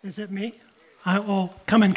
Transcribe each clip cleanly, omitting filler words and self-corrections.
Is it me? Coming.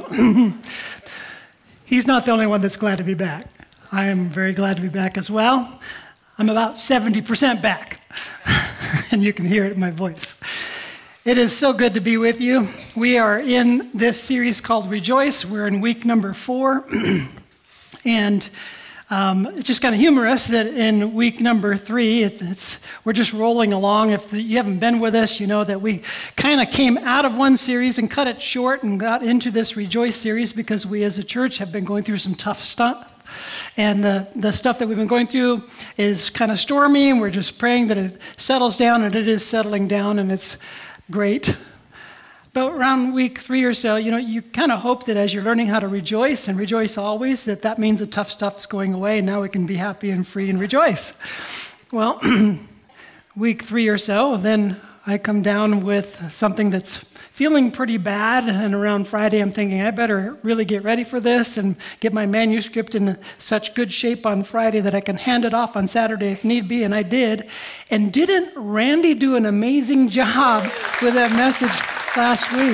He's not the only one that's glad to be back. I am very glad to be back as well. I'm about 70% back, and you can hear it in my voice. It is so good to be with you. We are in this series called Rejoice. We're in week number 4, and it's just kind of humorous that in week number 3, we're just rolling along. If you haven't been with us, you know that we kind of came out of one series and cut it short and got into this Rejoice series because we as a church have been going through some tough stuff. And the stuff that we've been going through is kind of stormy, and we're just praying that it settles down, and it is settling down, and it's great. But around week 3 or so, you kind of hope that as you're learning how to rejoice and rejoice always, that means the tough stuff is going away, and now we can be happy and free and rejoice. Well, week 3 or so, then I come down with something that's feeling pretty bad, and around Friday I'm thinking I better really get ready for this and get my manuscript in such good shape on Friday that I can hand it off on Saturday if need be, and I did. And didn't Randy do an amazing job with that message last week?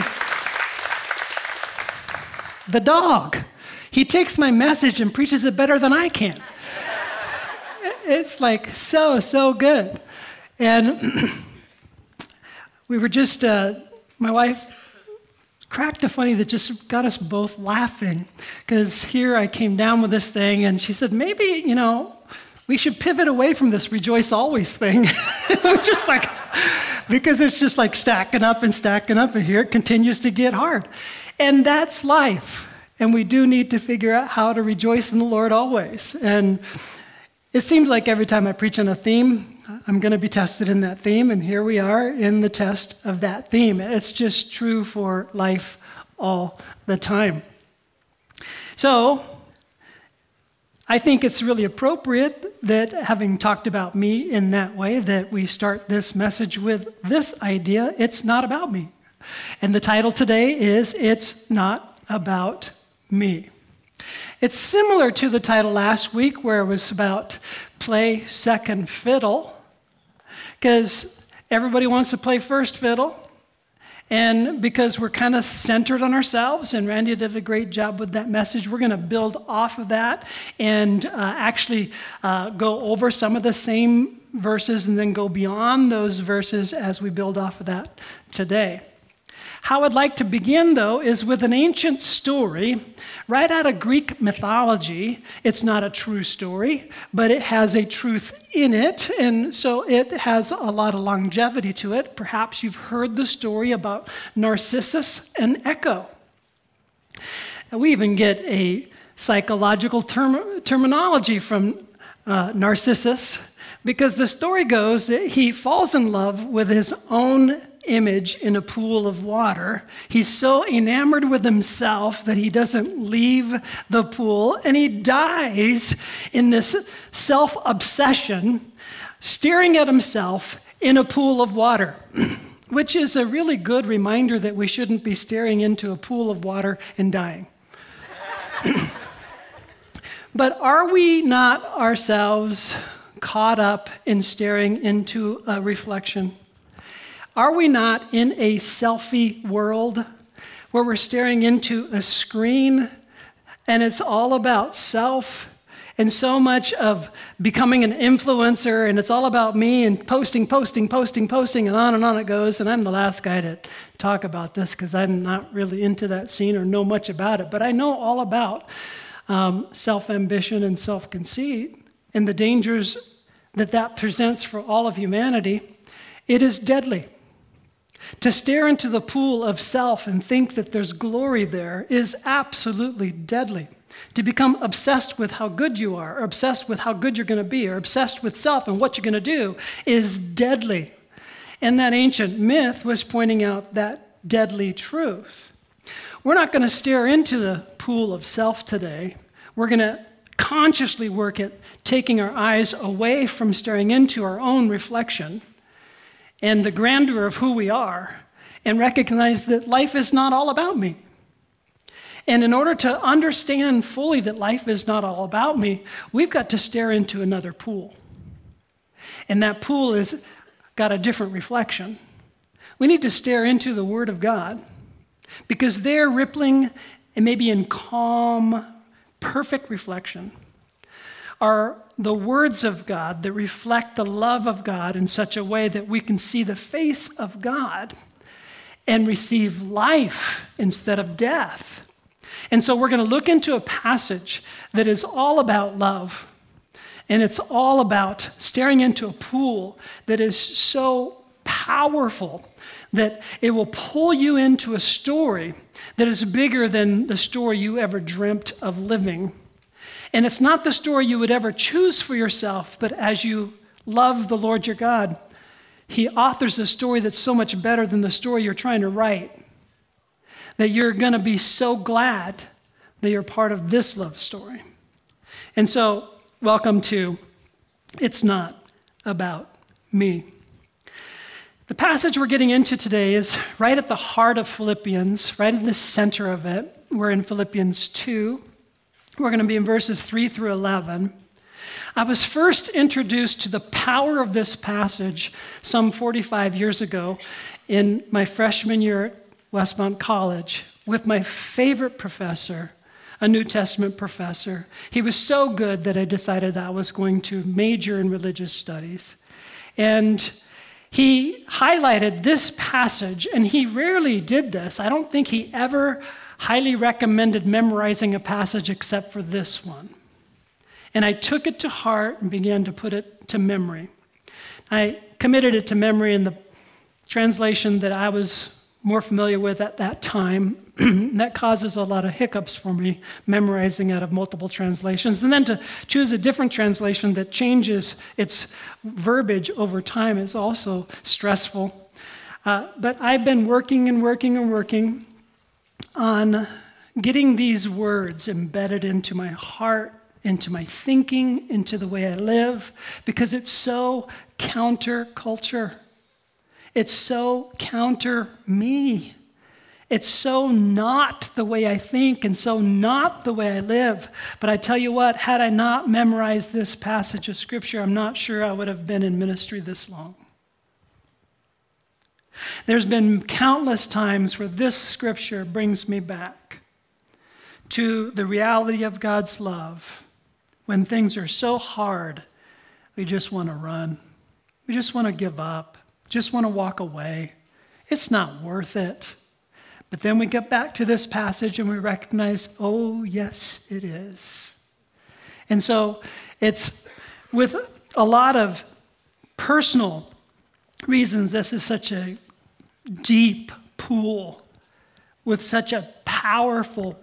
The dog. He takes my message and preaches it better than I can. It's like so good. And we were just, my wife cracked a funny that just got us both laughing, because here I came down with this thing, and she said, maybe, we should pivot away from this rejoice always thing. We're just like, because it's just like stacking up, and here it continues to get hard. And that's life. And we do need to figure out how to rejoice in the Lord always. And it seems like every time I preach on a theme, I'm going to be tested in that theme, and here we are in the test of that theme. It's just true for life all the time. So, I think it's really appropriate that, having talked about me in that way, that we start this message with this idea: it's not about me. And the title today is, It's Not About Me. It's similar to the title last week, where it was about play second fiddle, because everybody wants to play first fiddle, and because we're kind of centered on ourselves, and Randy did a great job with that message, we're going to build off of that and actually go over some of the same verses and then go beyond those verses as we build off of that today. How I'd like to begin, though, is with an ancient story right out of Greek mythology. It's not a true story, but it has a truth in it, and so it has a lot of longevity to it. Perhaps you've heard the story about Narcissus and Echo. And we even get a psychological terminology from Narcissus, because the story goes that he falls in love with his own image in a pool of water. He's so enamored with himself that he doesn't leave the pool, and he dies in this self-obsession, staring at himself in a pool of water, which is a really good reminder that we shouldn't be staring into a pool of water and dying. But are we not ourselves caught up in staring into a reflection? Are we not in a selfie world where we're staring into a screen and it's all about self, and so much of becoming an influencer, and it's all about me and posting, and on it goes, and I'm the last guy to talk about this because I'm not really into that scene or know much about it, but I know all about self-ambition and self-conceit and the dangers that presents for all of humanity. It is deadly. To stare into the pool of self and think that there's glory there is absolutely deadly. To become obsessed with how good you are, or obsessed with how good you're going to be, or obsessed with self and what you're going to do is deadly. And that ancient myth was pointing out that deadly truth. We're not going to stare into the pool of self today. We're going to consciously work at taking our eyes away from staring into our own reflection and the grandeur of who we are, and recognize that life is not all about me. And in order to understand fully that life is not all about me, we've got to stare into another pool. And that pool has got a different reflection. We need to stare into the Word of God because they're rippling and maybe in calm, perfect reflection are the words of God that reflect the love of God in such a way that we can see the face of God and receive life instead of death. And so we're going to look into a passage that is all about love. And it's all about staring into a pool that is so powerful that it will pull you into a story that is bigger than the story you ever dreamt of living. And it's not the story you would ever choose for yourself, but as you love the Lord your God, he authors a story that's so much better than the story you're trying to write, that you're going to be so glad that you're part of this love story. And so, welcome to It's Not About Me. The passage we're getting into today is right at the heart of Philippians, right in the center of it. We're in Philippians 2. We're going to be in verses 3 through 11. I was first introduced to the power of this passage some 45 years ago in my freshman year at Westmont College with my favorite professor, a New Testament professor. He was so good that I decided I was going to major in religious studies. And he highlighted this passage, and he rarely did this. I don't think he ever highly recommended memorizing a passage except for this one. And I took it to heart and began to put it to memory. I committed it to memory in the translation that I was more familiar with at that time. That causes a lot of hiccups for me, memorizing out of multiple translations. And then to choose a different translation that changes its verbiage over time is also stressful. But I've been working on getting these words embedded into my heart, into my thinking, into the way I live, because it's so counterculture. It's so counter me. It's so not the way I think and so not the way I live. But I tell you what, had I not memorized this passage of Scripture, I'm not sure I would have been in ministry this long. There's been countless times where this Scripture brings me back to the reality of God's love. When things are so hard, we just want to run. We just want to give up. Just want to walk away. It's not worth it. But then we get back to this passage and we recognize, oh, yes, it is. And so it's with a lot of personal reasons, this is such a deep pool with such a powerful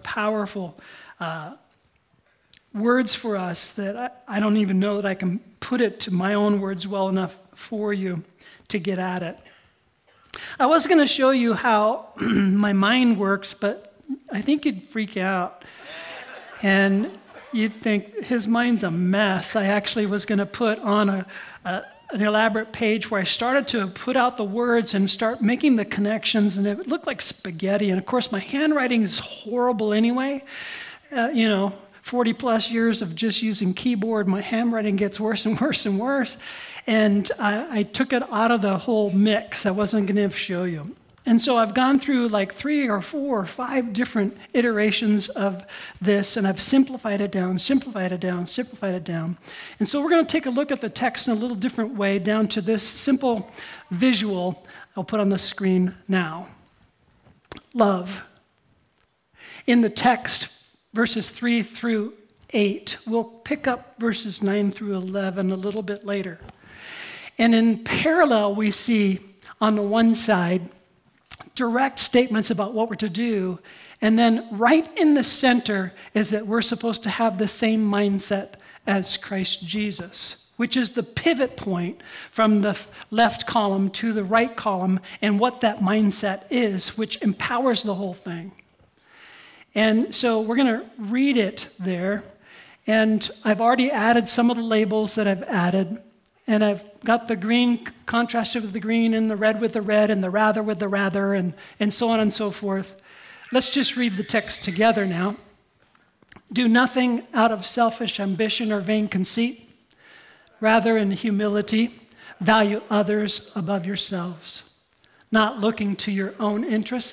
words for us that I don't even know that I can put it to my own words well enough for you to get at it. I was going to show you how my mind works, but I think you'd freak out. And you'd think, his mind's a mess. I actually was going to put on an elaborate page where I started to put out the words and start making the connections, and it looked like spaghetti. And of course, my handwriting is horrible anyway. 40 plus years of just using keyboard, my handwriting gets worse and worse and worse. And I took it out of the whole mix. I wasn't going to show you. And so I've gone through like 3 or 4 or 5 different iterations of this, and I've simplified it down. And so we're going to take a look at the text in a little different way, down to this simple visual I'll put on the screen now. Love. In the text, verses 3 through 8. We'll pick up verses 9 through 11 a little bit later. And in parallel, we see on the one side direct statements about what we're to do. And then right in the center is that we're supposed to have the same mindset as Christ Jesus, which is the pivot point from the left column to the right column and what that mindset is, which empowers the whole thing. And so we're going to read it there. And I've already added some of the labels that I've added. And I've got the green contrasted with the green and the red with the red and the rather with the rather and so on and so forth. Let's just read the text together now. Do nothing out of selfish ambition or vain conceit. Rather, in humility, value others above yourselves, not looking to your own interests,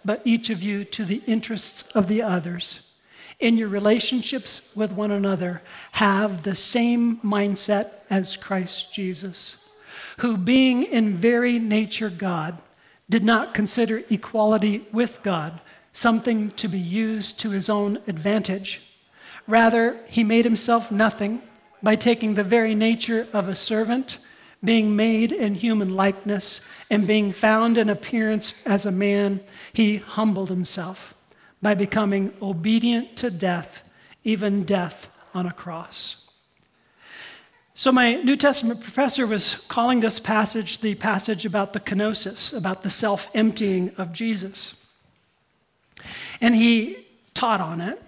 but each of you to the interests of the others. In your relationships with one another, have the same mindset as Christ Jesus, who being in very nature God, did not consider equality with God something to be used to his own advantage. Rather, he made himself nothing by taking the very nature of a servant, being made in human likeness, and being found in appearance as a man, he humbled himself by becoming obedient to death, even death on a cross. So my New Testament professor was calling this passage the passage about the kenosis, about the self-emptying of Jesus. And he taught on it,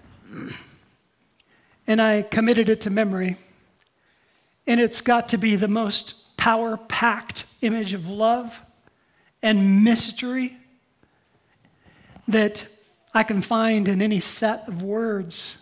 and I committed it to memory. And it's got to be the most power-packed image of love and mystery that I can find in any set of words.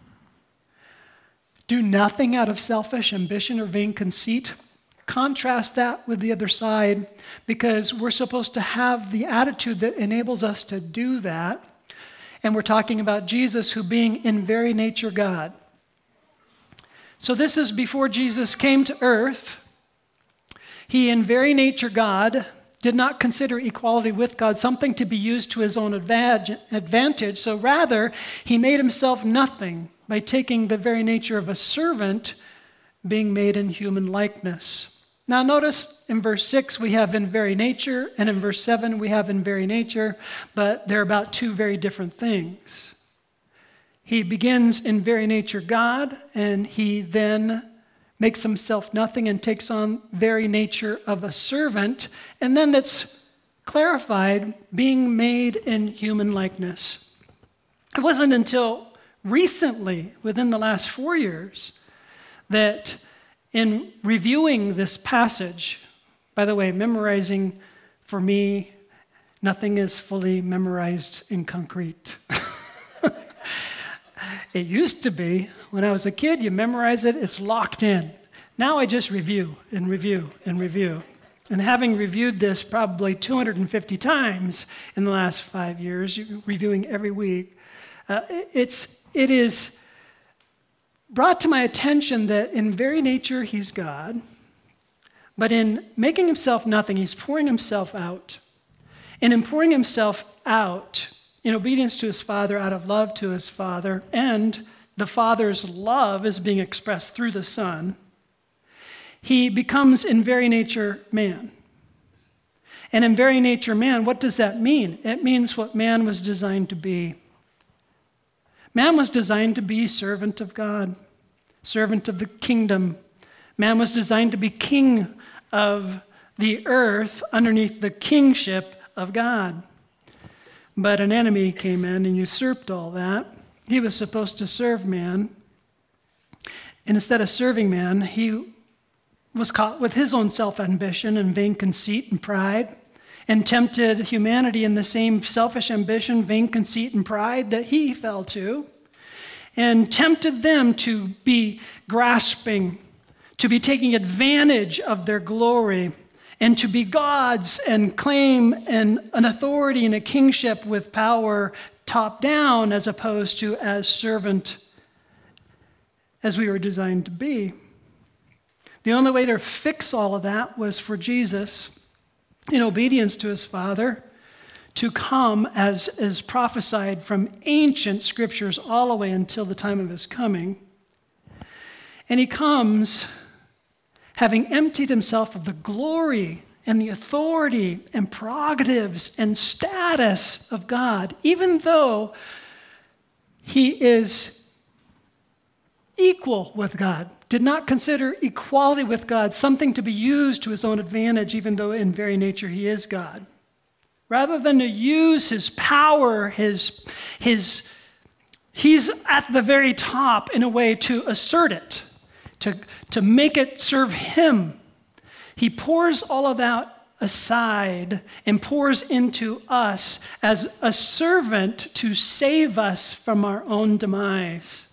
Do nothing out of selfish ambition or vain conceit. Contrast that with the other side, because we're supposed to have the attitude that enables us to do that. And we're talking about Jesus, who being in very nature God. So this is before Jesus came to earth. He, in very nature God, did not consider equality with God something to be used to his own advantage. So rather, he made himself nothing by taking the very nature of a servant, being made in human likeness. Now notice in verse 6 we have in very nature, and in verse 7 we have in very nature, but they're about two very different things. He begins in very nature God, and he then makes himself nothing and takes on very nature of a servant, and then that's clarified, being made in human likeness. It wasn't until recently, within the last 4 years, that in reviewing this passage, by the way, memorizing for me, nothing is fully memorized in concrete. It used to be, when I was a kid, you memorize it, it's locked in. Now I just review and review and review. And having reviewed this probably 250 times in the last 5 years, reviewing every week, it is brought to my attention that in very nature he's God, but in making himself nothing, he's pouring himself out. And in pouring himself out, in obedience to his Father, out of love to his Father, and the Father's love is being expressed through the Son, he becomes in very nature man. And in very nature man, what does that mean? It means what man was designed to be. Man was designed to be servant of God, servant of the kingdom. Man was designed to be king of the earth underneath the kingship of God. But an enemy came in and usurped all that. He was supposed to serve man. And instead of serving man, he was caught with his own self-ambition and vain conceit and pride, and tempted humanity in the same selfish ambition, vain conceit, and pride that he fell to, and tempted them to be grasping, to be taking advantage of their glory, and to be gods and claim an authority and a kingship with power top down as opposed to as servant as we were designed to be. The only way to fix all of that was for Jesus, in obedience to his Father, to come as prophesied from ancient scriptures all the way until the time of his coming. And he comes having emptied himself of the glory and the authority and prerogatives and status of God, even though he is equal with God, did not consider equality with God something to be used to his own advantage, even though in very nature he is God. Rather than to use his power, he's at the very top in a way to assert it, to make it serve him. He pours all of that aside and pours into us as a servant to save us from our own demise.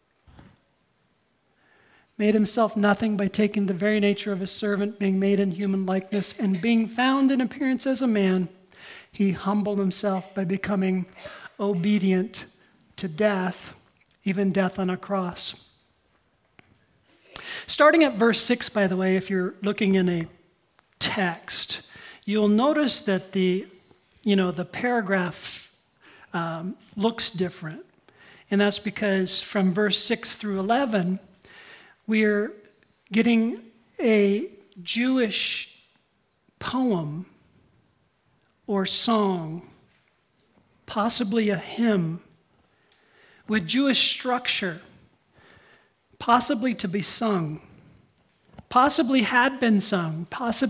Made himself nothing by taking the very nature of a servant, being made in human likeness, and being found in appearance as a man. He humbled himself by becoming obedient to death, even death on a cross. Starting at verse 6, by the way, if you're looking in a text, you'll notice that the paragraph looks different. And that's because from verse 6 through 11, we're getting a Jewish poem or song, possibly a hymn, with Jewish structure, possibly to be sung, possibly had been sung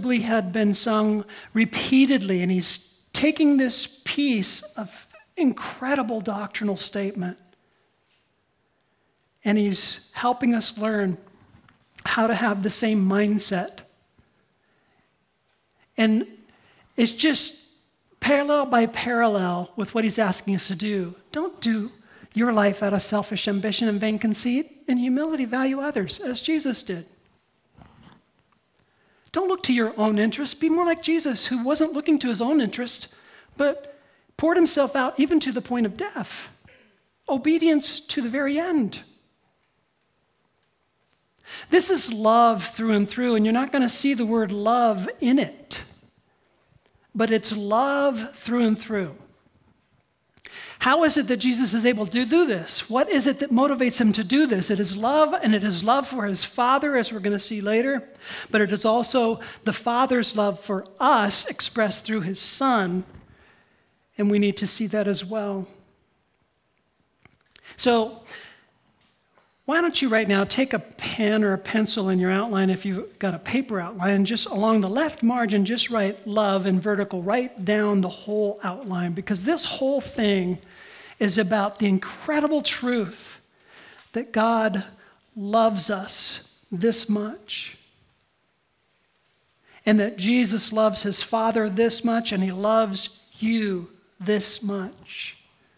repeatedly, and he's taking this piece of incredible doctrinal statement, and he's helping us learn how to have the same mindset. And it's just parallel by parallel with what he's asking us to do. Don't do your life out of selfish ambition and vain conceit. In humility, value others, as Jesus did. Don't look to your own interest. Be more like Jesus, who wasn't looking to his own interest, but poured himself out even to the point of death. Obedience to the very end. This is love through and through, and you're not going to see the word love in it. But it's love through and through. How is it that Jesus is able to do this? What is it that motivates him to do this? It is love, and it is love for his Father, as we're going to see later. But it is also the Father's love for us expressed through his Son. And we need to see that as well. So, why don't you right now take a pen or a pencil in your outline, if you've got a paper outline, and just along the left margin, just write love in vertical. Write down the whole outline, because this whole thing is about the incredible truth that God loves us this much, and that Jesus loves his Father this much, and he loves you this much.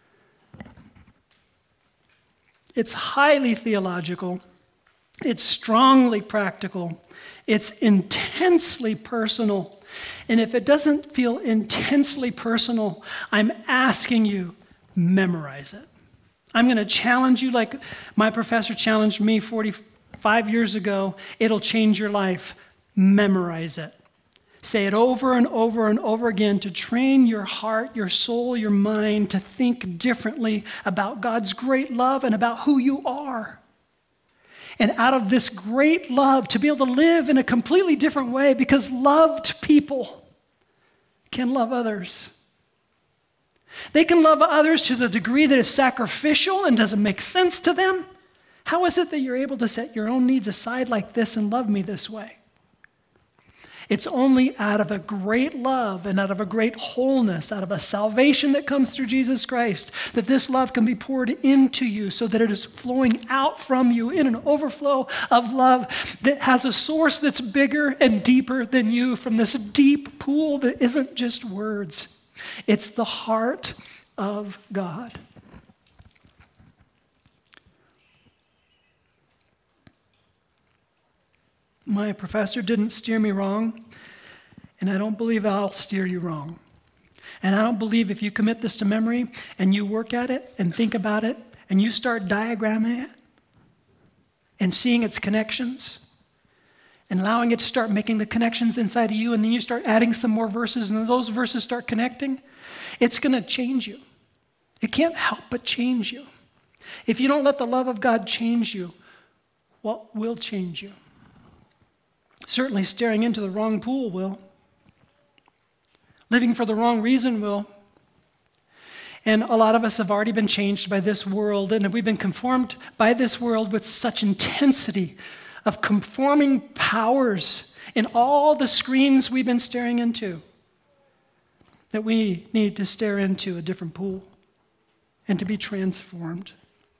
It's highly theological. It's strongly practical. It's intensely personal. And if it doesn't feel intensely personal, I'm asking you, memorize it. I'm going to challenge you like my professor challenged me 45 years ago. It'll change your life. Memorize it. Say it over and over and over again to train your heart, your soul, your mind to think differently about God's great love and about who you are. And out of this great love, to be able to live in a completely different way, because loved people can love others. They can love others to the degree that is sacrificial and doesn't make sense to them. How is it that you're able to set your own needs aside like this and love me this way? It's only out of a great love and out of a great wholeness, out of a salvation that comes through Jesus Christ, that this love can be poured into you so that it is flowing out from you in an overflow of love that has a source that's bigger and deeper than you, from this deep pool that isn't just words. It's the heart of God. My professor didn't steer me wrong, and I don't believe I'll steer you wrong. And I don't believe if you commit this to memory and you work at it and think about it and you start diagramming it and seeing its connections and allowing it to start making the connections inside of you, and then you start adding some more verses and those verses start connecting, it's going to change you. It can't help but change you. If you don't let the love of God change you, what will change you? Certainly staring into the wrong pool will. Living for the wrong reason will. And a lot of us have already been changed by this world, and we've been conformed by this world with such intensity of conforming powers in all the screens we've been staring into, that we need to stare into a different pool and to be transformed.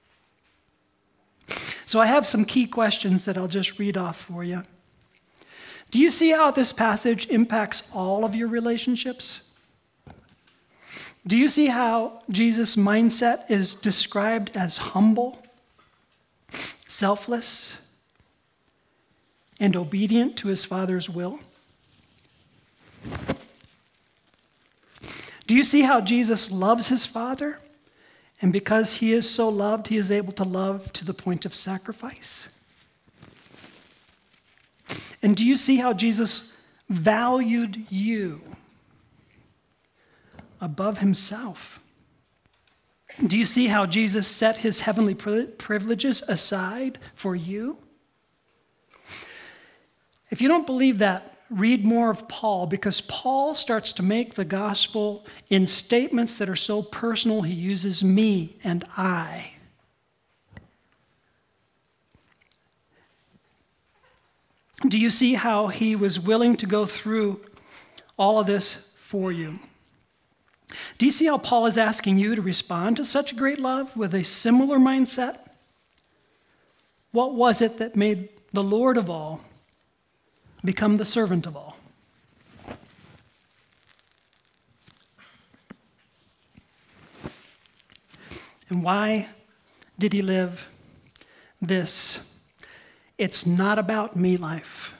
So I have some key questions that I'll just read off for you. Do you see how this passage impacts all of your relationships? Do you see how Jesus' mindset is described as humble, selfless, and obedient to his Father's will? Do you see how Jesus loves his Father? And because he is so loved, he is able to love to the point of sacrifice. And do you see how Jesus valued you above himself? Do you see how Jesus set his heavenly privileges aside for you? If you don't believe that, read more of Paul, because Paul starts to make the gospel in statements that are so personal, he uses me and I. Do you see how he was willing to go through all of this for you? Do you see how Paul is asking you to respond to such great love with a similar mindset? What was it that made the Lord of all become the servant of all? And why did he live this "it's not about me" life?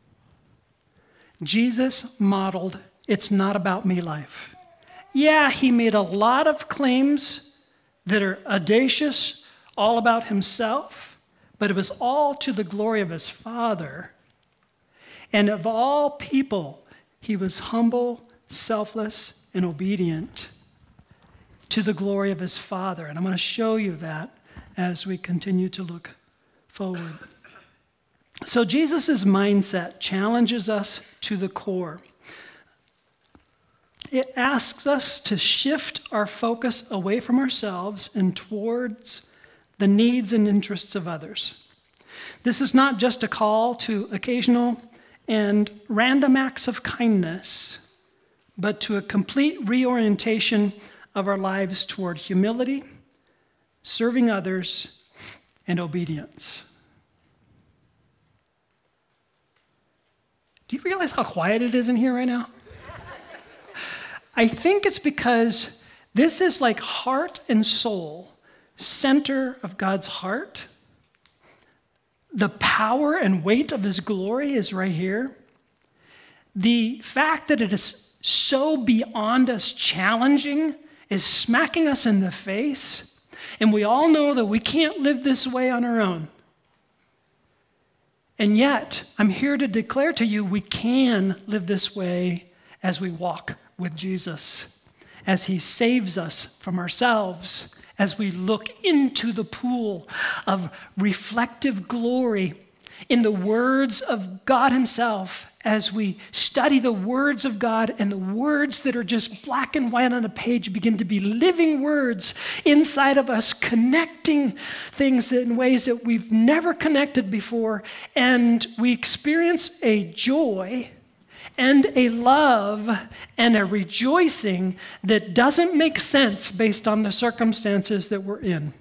Jesus modeled "it's not about me" life. Yeah, he made a lot of claims that are audacious, all about himself, but it was all to the glory of his Father. And of all people, he was humble, selfless, and obedient to the glory of his Father. And I'm going to show you that as we continue to look forward. So Jesus' mindset challenges us to the core. It asks us to shift our focus away from ourselves and towards the needs and interests of others. This is not just a call to occasional and random acts of kindness, but to a complete reorientation of our lives toward humility, serving others, and obedience. Do you realize how quiet it is in here right now? I think it's because this is like heart and soul, center of God's heart. The power and weight of his glory is right here. The fact that it is so beyond us challenging is smacking us in the face. And we all know that we can't live this way on our own. And yet, I'm here to declare to you we can live this way as we walk with Jesus, as he saves us from ourselves, as we look into the pool of reflective glory in the words of God himself, as we study the words of God, and the words that are just black and white on a page begin to be living words inside of us, connecting things in ways that we've never connected before, and we experience a joy and a love and a rejoicing that doesn't make sense based on the circumstances that we're in.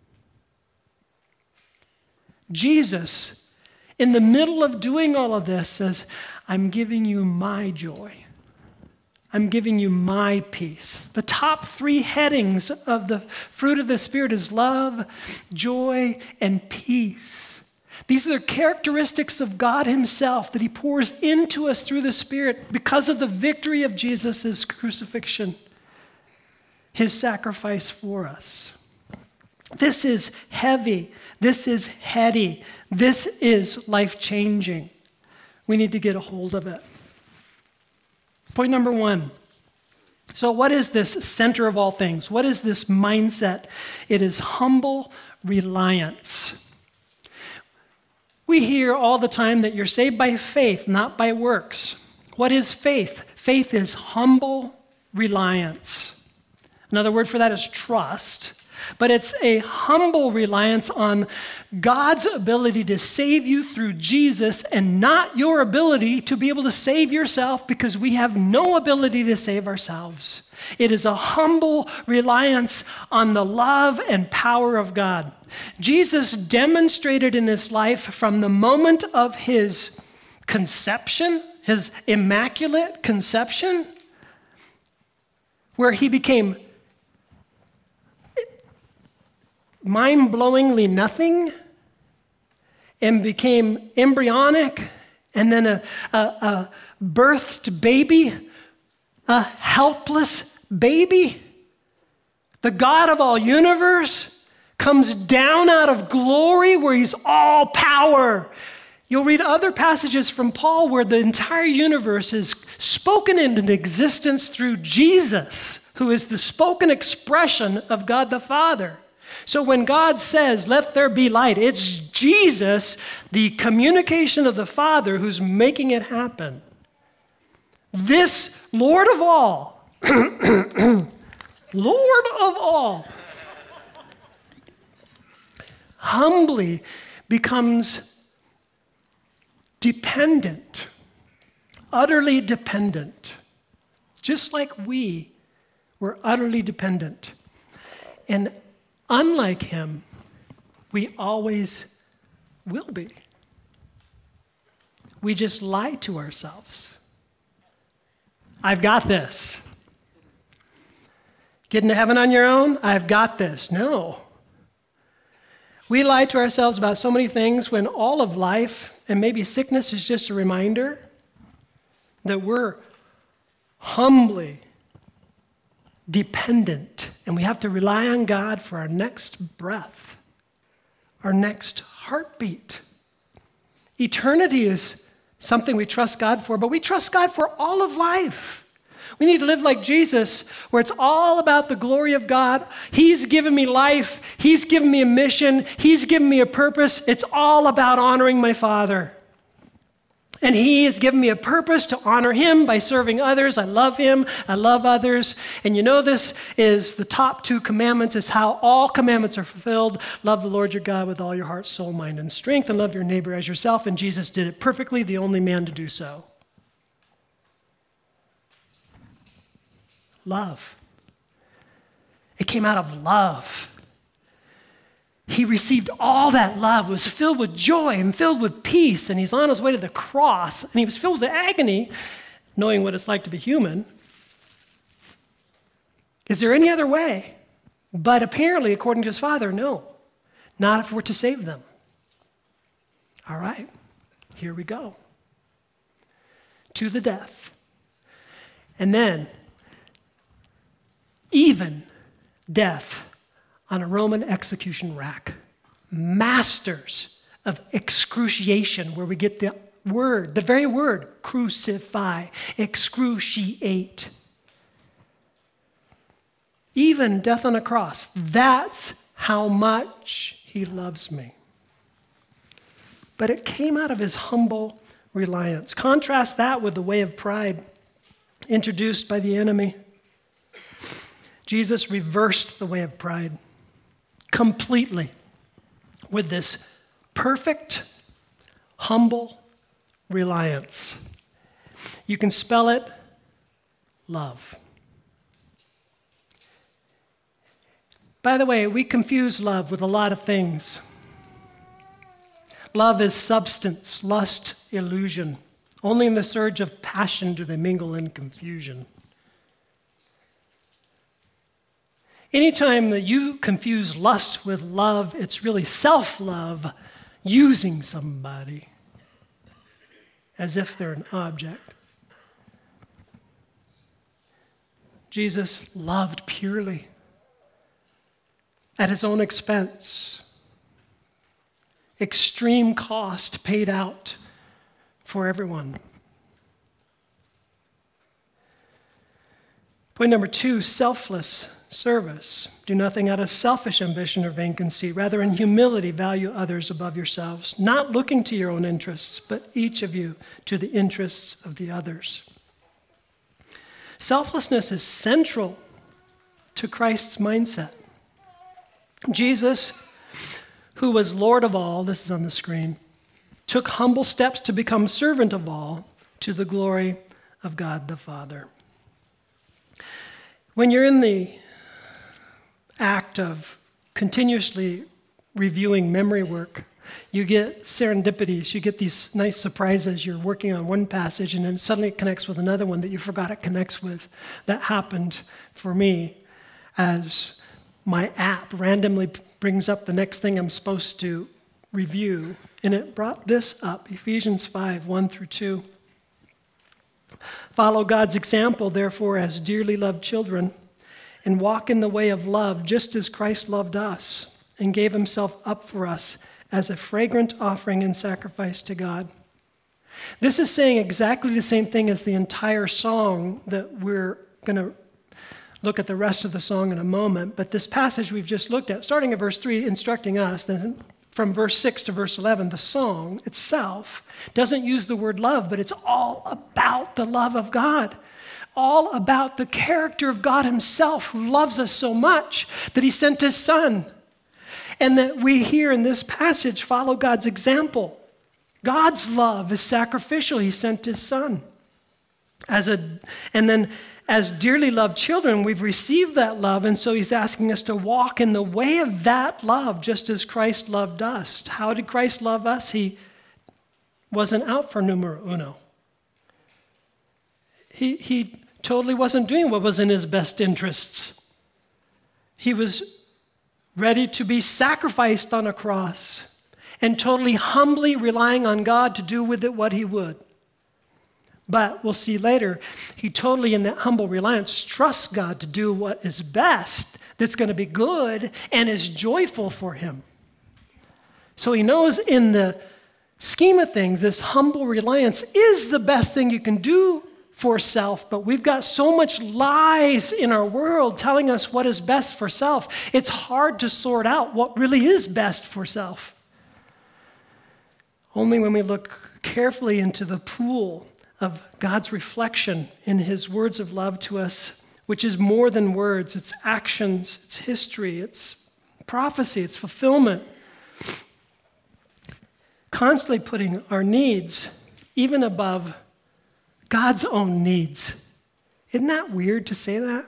Jesus, in the middle of doing all of this, says, I'm giving you my joy. I'm giving you my peace. The top three headings of the fruit of the Spirit is love, joy, and peace. These are the characteristics of God himself that he pours into us through the Spirit because of the victory of Jesus' crucifixion, his sacrifice for us. This is heavy. This is heady. This is life-changing. We need to get a hold of it. Point number one. So what is this center of all things? What is this mindset? It is humble reliance. We hear all the time that you're saved by faith, not by works. What is faith? Faith is humble reliance. Another word for that is trust. But it's a humble reliance on God's ability to save you through Jesus and not your ability to be able to save yourself, because we have no ability to save ourselves. It is a humble reliance on the love and power of God. Jesus demonstrated in his life from the moment of his conception, his immaculate conception, where he became mind-blowingly nothing and became embryonic, and then a birthed baby, a helpless baby, the God of all universe, comes down out of glory where he's all power. You'll read other passages from Paul where the entire universe is spoken into existence through Jesus, who is the spoken expression of God the Father. So when God says, let there be light, it's Jesus, the communication of the Father, who's making it happen. This Lord of all, Lord of all, humbly becomes dependent, utterly dependent, just like we were utterly dependent. And unlike him, we always will be. We just lie to ourselves. I've got this. Get into heaven on your own? I've got this. No. We lie to ourselves about so many things when all of life, and maybe sickness, is just a reminder that we're humbly dependent, and we have to rely on God for our next breath, our next heartbeat. Eternity is something we trust God for, but we trust God for all of life. We need to live like Jesus, where it's all about the glory of God. He's given me life. He's given me a mission. He's given me a purpose. It's all about honoring my Father. And he has given me a purpose to honor him by serving others. I love him. I love others. And you know, this is the top 2 commandments. It's how all commandments are fulfilled. Love the Lord your God with all your heart, soul, mind, and strength, and love your neighbor as yourself. And Jesus did it perfectly, the only man to do so. Love. It came out of love. He received all that love, was filled with joy and filled with peace, and he's on his way to the cross, and he was filled with agony, knowing what it's like to be human. Is there any other way? But apparently, according to his Father, no. Not if we're to save them. All right, here we go. To the death. And then, even death on a Roman execution rack. Masters of excruciation, where we get the word, the very word, crucify, excruciate. Even death on a cross. That's how much he loves me. But it came out of his humble reliance. Contrast that with the way of pride introduced by the enemy. Jesus reversed the way of pride completely with this perfect, humble reliance. You can spell it love. By the way, we confuse love with a lot of things. Love is substance, lust, illusion. Only in the surge of passion do they mingle in confusion. Anytime that you confuse lust with love, it's really self-love, using somebody as if they're an object. Jesus loved purely at his own expense. Extreme cost paid out for everyone. Point number 2, selfless service. Do nothing out of selfish ambition or vain conceit. Rather, in humility, value others above yourselves, not looking to your own interests, but each of you to the interests of the others. Selflessness is central to Christ's mindset. Jesus, who was Lord of all, this is on the screen, took humble steps to become servant of all to the glory of God the Father. When you're in the act of continuously reviewing memory work, you get serendipities, you get these nice surprises. You're working on one passage and then suddenly it connects with another one that you forgot it connects with. That happened for me as my app randomly brings up the next thing I'm supposed to review, and it brought this up, Ephesians 5, 1 through 2. Follow God's example, therefore, as dearly loved children, and walk in the way of love, just as Christ loved us and gave himself up for us as a fragrant offering and sacrifice to God. This is saying exactly the same thing as the entire song that we're going to look at the rest of the song in a moment. But this passage we've just looked at, starting at verse 3, instructing us, then from verse 6 to verse 11, the song itself doesn't use the word love, but it's all about the love of God. All about the character of God himself, who loves us so much that he sent his son. And that we here in this passage follow God's example. God's love is sacrificial. He sent his son. And then as dearly loved children, we've received that love, and so he's asking us to walk in the way of that love, just as Christ loved us. How did Christ love us? He wasn't out for numero uno. He totally wasn't doing what was in his best interests. He was ready to be sacrificed on a cross and totally humbly relying on God to do with it what he would. But we'll see later, he totally, in that humble reliance, trusts God to do what is best, that's going to be good, and is joyful for him. So he knows in the scheme of things, this humble reliance is the best thing you can do for self, but we've got so much lies in our world telling us what is best for self. It's hard to sort out what really is best for self. Only when we look carefully into the pool of God's reflection in his words of love to us, which is more than words, it's actions, it's history, it's prophecy, it's fulfillment. Constantly putting our needs even above God's own needs. Isn't that weird to say that?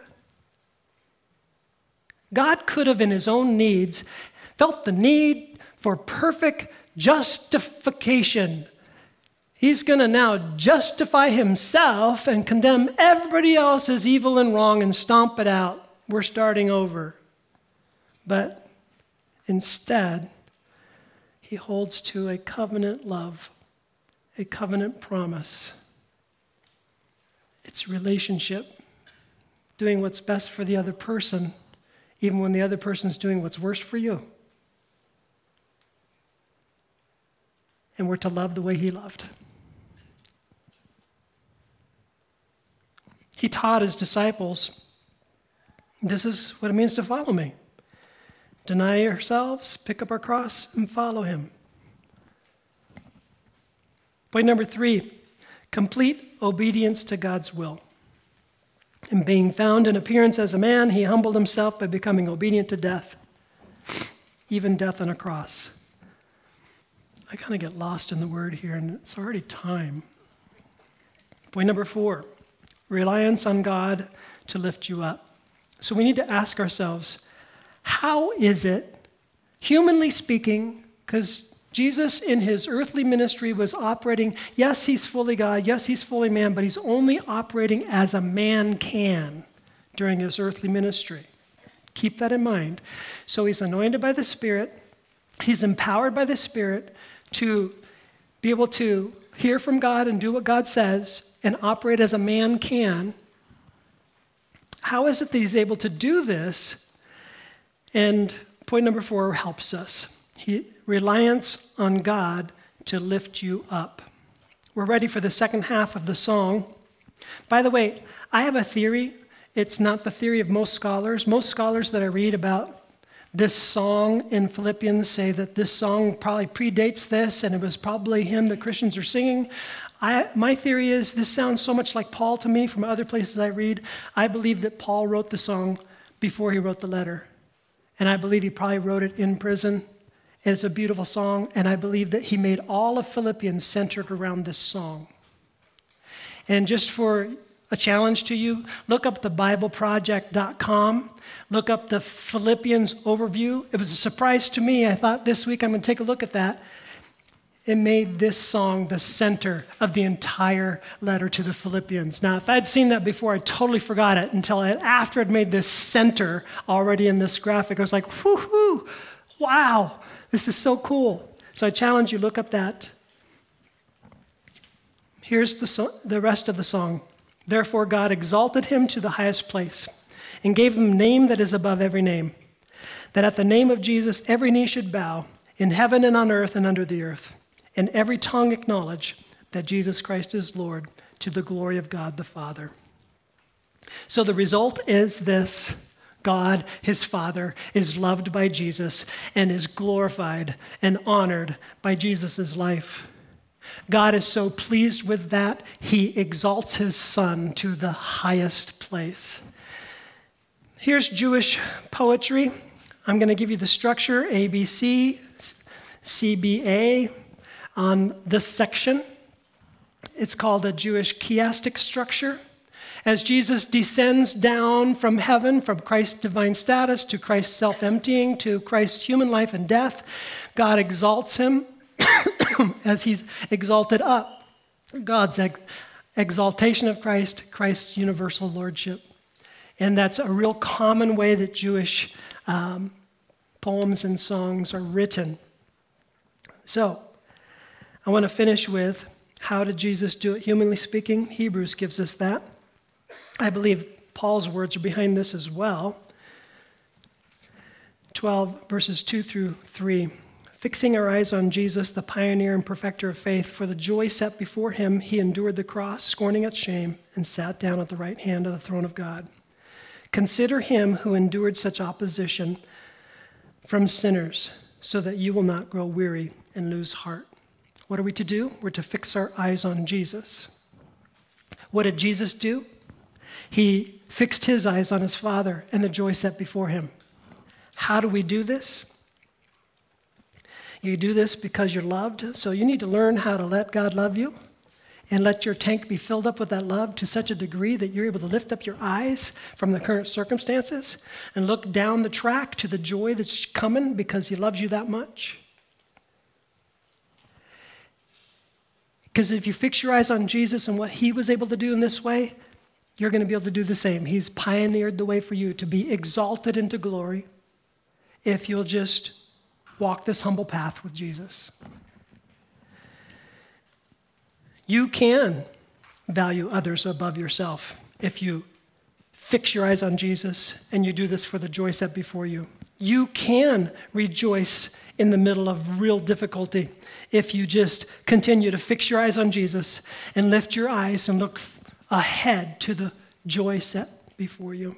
God could have, in his own needs, felt the need for perfect justification. He's going to now justify himself and condemn everybody else as evil and wrong and stomp it out. We're starting over. But instead, he holds to a covenant love, a covenant promise. It's relationship, doing what's best for the other person, even when the other person's doing what's worst for you. And we're to love the way he loved. He taught his disciples, this is what it means to follow me. Deny ourselves, pick up our cross, and follow him. Point number 3, complete obedience to God's will. And being found in appearance as a man, he humbled himself by becoming obedient to death, even death on a cross. I kind of get lost in the word here, and it's already time. Point number 4, reliance on God to lift you up. So we need to ask ourselves, how is it, humanly speaking, because Jesus in his earthly ministry was operating, yes, he's fully God, yes, he's fully man, but he's only operating as a man can during his earthly ministry. Keep that in mind. So he's anointed by the Spirit, he's empowered by the Spirit to be able to hear from God and do what God says and operate as a man can. How is it that he's able to do this? And point number 4 helps us. Reliance on God to lift you up. We're ready for the second half of the song. By the way, I have a theory. It's not the theory of most scholars. Most scholars that I read about this song in Philippians say that this song probably predates this, and it was probably him the Christians are singing. My theory is this sounds so much like Paul to me from other places I read. I believe that Paul wrote the song before he wrote the letter. And I believe he probably wrote it in prison. And it's a beautiful song, and I believe that he made all of Philippians centered around this song. And just for a challenge to you, look up the BibleProject.com. Look up the Philippians overview. It was a surprise to me. I thought this week I'm going to take a look at that. It made this song the center of the entire letter to the Philippians. Now, if I'd seen that before, I totally forgot it until after I'd made this center already in this graphic. I was like, whoo-hoo, wow. This is so cool. So I challenge you, look up that. Here's the rest of the song. Therefore, God exalted him to the highest place and gave them a name that is above every name, that at the name of Jesus every knee should bow, in heaven and on earth and under the earth, and every tongue acknowledge that Jesus Christ is Lord, to the glory of God the Father. So the result is this: God, his Father, is loved by Jesus and is glorified and honored by Jesus' life. God is so pleased with that, he exalts his Son to the highest place. Here's Jewish poetry. I'm going to give you the structure, ABC, CBA, on this section. It's called a Jewish chiastic structure. As Jesus descends down from heaven, from Christ's divine status to Christ's self-emptying to Christ's human life and death, God exalts him as he's exalted up. God's exaltation of Christ, Christ's universal lordship. And that's a real common way that Jewish poems and songs are written. So, I want to finish with, how did Jesus do it? Humanly speaking, Hebrews gives us that. I believe Paul's words are behind this as well. 12 verses 2 through 3. Fixing our eyes on Jesus, the pioneer and perfecter of faith, for the joy set before him, he endured the cross, scorning its shame, and sat down at the right hand of the throne of God. Consider him who endured such opposition from sinners, so that you will not grow weary and lose heart. What are we to do? We're to fix our eyes on Jesus. What did Jesus do? He fixed his eyes on his Father and the joy set before him. How do we do this? You do this because you're loved, so you need to learn how to let God love you and let your tank be filled up with that love to such a degree that you're able to lift up your eyes from the current circumstances and look down the track to the joy that's coming because he loves you that much. Because if you fix your eyes on Jesus and what he was able to do in this way, you're going to be able to do the same. He's pioneered the way for you to be exalted into glory if you'll just walk this humble path with Jesus. You can value others above yourself if you fix your eyes on Jesus and you do this for the joy set before you. You can rejoice in the middle of real difficulty if you just continue to fix your eyes on Jesus and lift your eyes and look ahead to the joy set before you.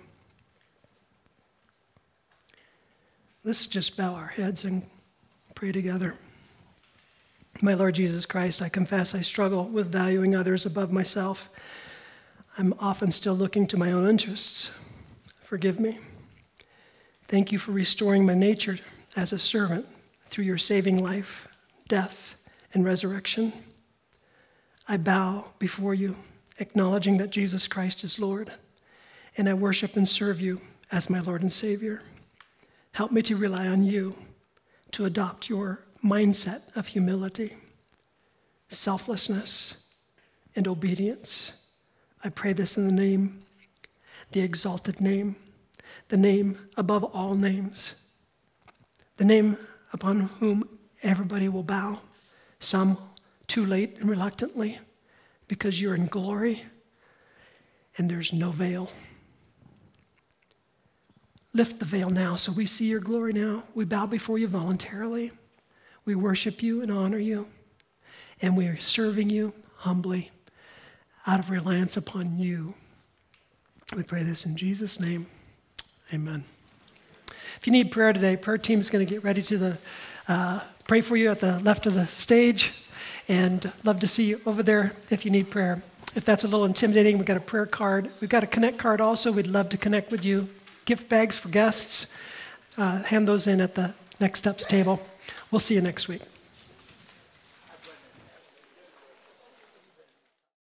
Let's just bow our heads and pray together. My Lord Jesus Christ, I confess I struggle with valuing others above myself. I'm often still looking to my own interests. Forgive me. Thank you for restoring my nature as a servant through your saving life, death, and resurrection. I bow before you, acknowledging that Jesus Christ is Lord, and I worship and serve you as my Lord and Savior. Help me to rely on you, to adopt your mindset of humility, selflessness, and obedience. I pray this in the name, the exalted name, the name above all names, the name upon whom everybody will bow, some too late and reluctantly, because you're in glory and there's no veil. Lift the veil now so we see your glory now. We bow before you voluntarily. We worship you and honor you. And we are serving you humbly out of reliance upon you. We pray this in Jesus' name. Amen. If you need prayer today, prayer team is going to get ready to pray for you at the left of the stage. And love to see you over there if you need prayer. If that's a little intimidating, we've got a prayer card. We've got a connect card also. We'd love to connect with you. Gift bags for guests. Hand those in at the Next Steps table. We'll see you next week.